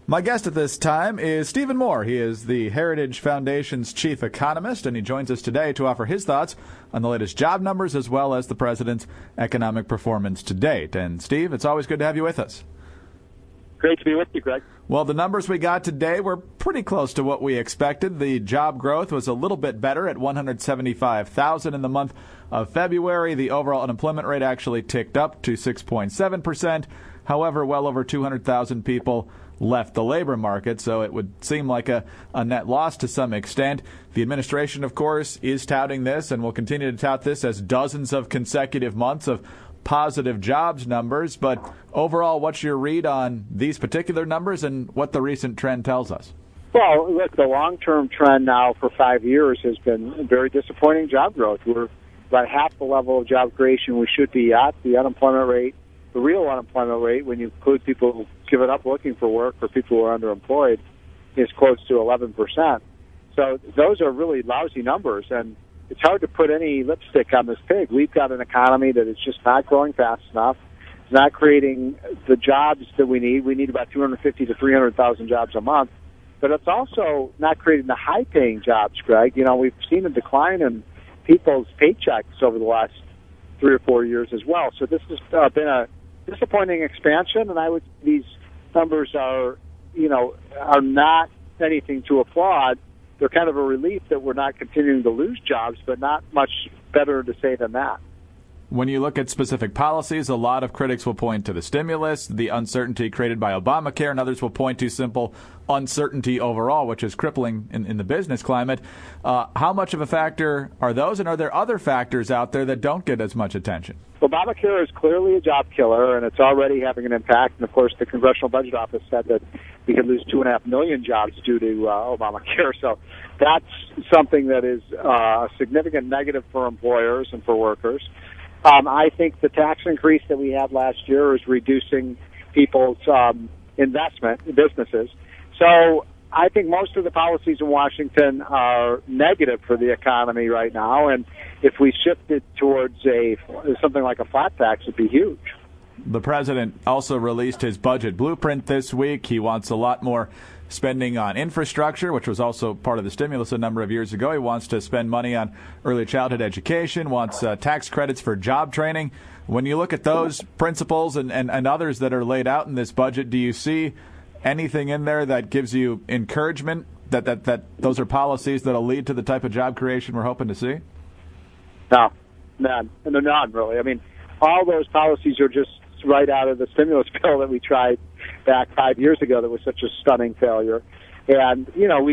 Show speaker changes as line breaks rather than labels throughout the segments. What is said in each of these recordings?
My guest at this time is Stephen Moore. He is the Heritage Foundation's chief economist, and he joins us today to offer his thoughts on the latest job numbers as well as the president's economic performance to date. And, Steve, it's always good to have you with us.
Great to be with you, Greg.
Well, the numbers we got today were pretty close to what we expected. The job growth was a little bit better at 175,000 in the month of February. The overall unemployment rate actually ticked up to 6.7%. However, well over 200,000 people left the labor market, so it would seem like a net loss to some extent. The administration, of course, is touting this and will continue to tout this as dozens of consecutive months of positive jobs numbers. But overall, what's your read on these particular numbers and what the recent trend tells us?
Well, look, the long-term trend now for 5 years has been very disappointing job growth. We're about half the level of job creation we should be at. The unemployment rate, the real unemployment rate, when you include people who give it up looking for work or people who are underemployed, is close to 11%. So those are really lousy numbers, and it's hard to put any lipstick on this pig. We've got an economy that is just not growing fast enough. It's not creating the jobs that we need. We need about 250 to 300,000 jobs a month. But it's also not creating the high-paying jobs, Greg. You know, we've seen a decline in people's paychecks over the last 3 or 4 years as well. So this has been a disappointing expansion, and I would these numbers are not anything to applaud. They're kind of a relief that we're not continuing to lose jobs, but not much better to say than that.
When you look at specific policies, a lot of critics will point to the stimulus, the uncertainty created by Obamacare, and others will point to simple uncertainty overall, which is crippling in the business climate. How much of a factor are those, and are there other factors out there that don't get as much attention?
Obamacare is clearly a job killer, and it's already having an impact. And, of course, the Congressional Budget Office said that we could lose 2.5 million jobs due to Obamacare. So that's something that is a significant negative for employers and for workers. I think the tax increase that we had last year is reducing people's investment in businesses. So I think most of the policies in Washington are negative for the economy right now, and if we shifted towards something like a flat tax, it'd be huge.
The president also released his budget blueprint this week. He wants a lot more spending on infrastructure, which was also part of the stimulus a number of years ago. He wants to spend money on early childhood education, wants tax credits for job training. When you look at those principles and others that are laid out in this budget, do you see anything in there that gives you encouragement that those are policies that will lead to the type of job creation we're hoping to see?
No, none. And they're not, really. I mean, all those policies are just right out of the stimulus bill that we tried back 5 years ago that was such a stunning failure. And,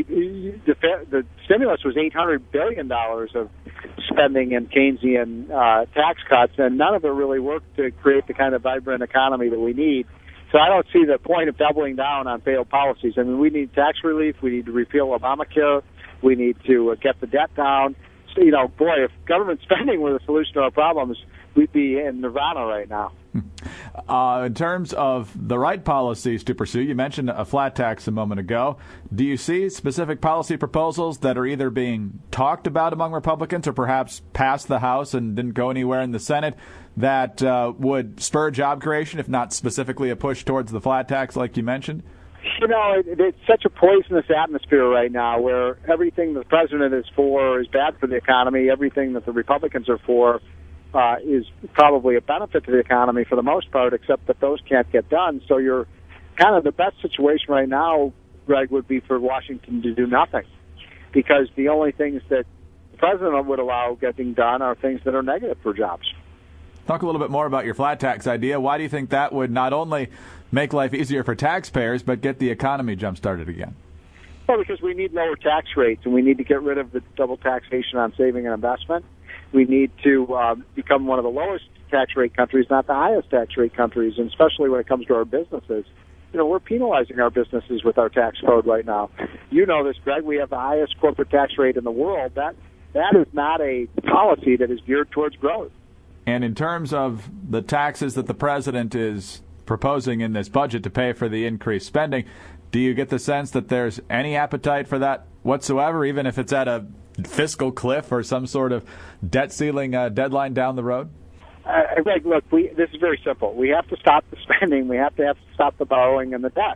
the stimulus was $800 billion of spending and Keynesian tax cuts, and none of it really worked to create the kind of vibrant economy that we need. So I don't see the point of doubling down on failed policies. I mean, we need tax relief. We need to repeal Obamacare. We need to get the debt down. So, if government spending were the solution to our problems, we'd be in nirvana right now.
In terms of the right policies to pursue, you mentioned a flat tax a moment ago. Do you see specific policy proposals that are either being talked about among Republicans or perhaps passed the House and didn't go anywhere in the Senate that would spur job creation, if not specifically a push towards the flat tax like you mentioned?
It's such a poisonous atmosphere right now where everything the president is for is bad for the economy. Everything that the Republicans are for is probably a benefit to the economy for the most part, except that those can't get done. So you're kind of the best situation right now, Greg, would be for Washington to do nothing, because the only things that the president would allow getting done are things that are negative for jobs.
Talk a little bit more about your flat tax idea. Why do you think that would not only make life easier for taxpayers, but get the economy jump-started again?
Well, because we need lower tax rates, and we need to get rid of the double taxation on saving and investment. We need to become one of the lowest tax rate countries, not the highest tax rate countries, and especially when it comes to our businesses. We're penalizing our businesses with our tax code right now. You know this, Greg. We have the highest corporate tax rate in the world. That is not a policy that is geared towards growth.
And in terms of the taxes that the president is proposing in this budget to pay for the increased spending, do you get the sense that there's any appetite for that whatsoever, even if it's at a fiscal cliff or some sort of debt ceiling deadline down the road?
Greg, look, this is very simple. We have to stop the spending. We have to stop the borrowing and the debt.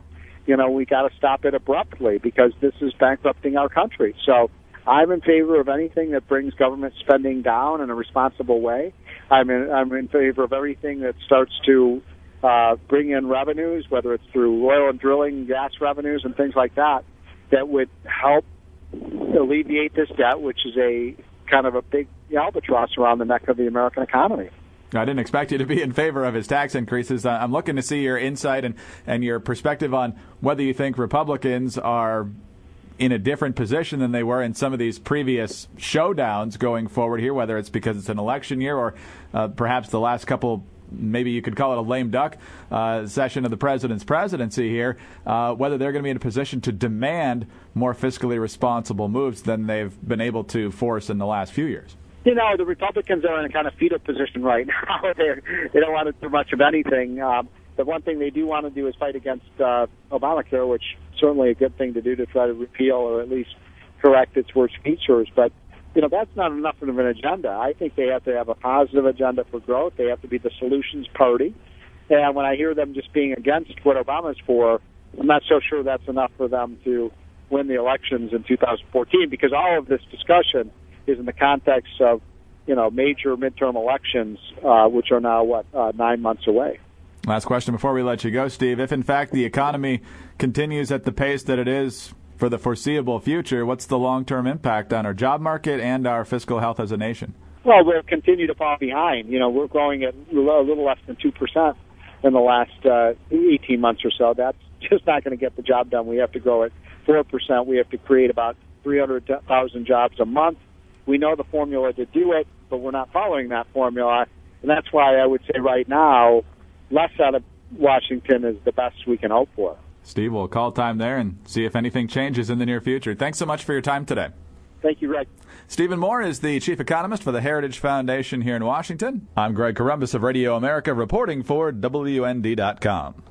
we got to stop it abruptly because this is bankrupting our country. So I'm in favor of anything that brings government spending down in a responsible way. I'm in favor of everything that starts to bring in revenues, whether it's through oil and drilling, gas revenues, and things like that, that would help alleviate this debt, which is a kind of a big albatross around the neck of the American economy.
I didn't expect you to be in favor of his tax increases. I'm looking to see your insight and your perspective on whether you think Republicans are in a different position than they were in some of these previous showdowns going forward here, whether it's because it's an election year or perhaps the last couple, maybe you could call it a lame duck session of the president's presidency here, whether they're going to be in a position to demand more fiscally responsible moves than they've been able to force in the last few years.
The Republicans are in a kind of fetal position right now. They don't want to do much of anything. The one thing they do want to do is fight against Obamacare, which is certainly a good thing to do to try to repeal or at least correct its worst features. But, that's not enough of an agenda. I think they have to have a positive agenda for growth. They have to be the solutions party. And when I hear them just being against what Obama's for, I'm not so sure that's enough for them to win the elections in 2014, because all of this discussion is in the context of, major midterm elections, which are now, 9 months away.
Last question before we let you go, Steve. If, in fact, the economy continues at the pace that it is for the foreseeable future, what's the long-term impact on our job market and our fiscal health as a nation?
Well, we'll continue to fall behind. We're growing at a little less than 2% in the last 18 months or so. That's just not going to get the job done. We have to grow at 4%. We have to create about 300,000 jobs a month. We know the formula to do it, but we're not following that formula. And that's why I would say right now, less out of Washington is the best we can hope for.
Steve, we'll call time there and see if anything changes in the near future. Thanks so much for your time today.
Thank you, Rick.
Stephen Moore is the chief economist for the Heritage Foundation here in Washington. I'm Greg Corombos of Radio America reporting for WND.com.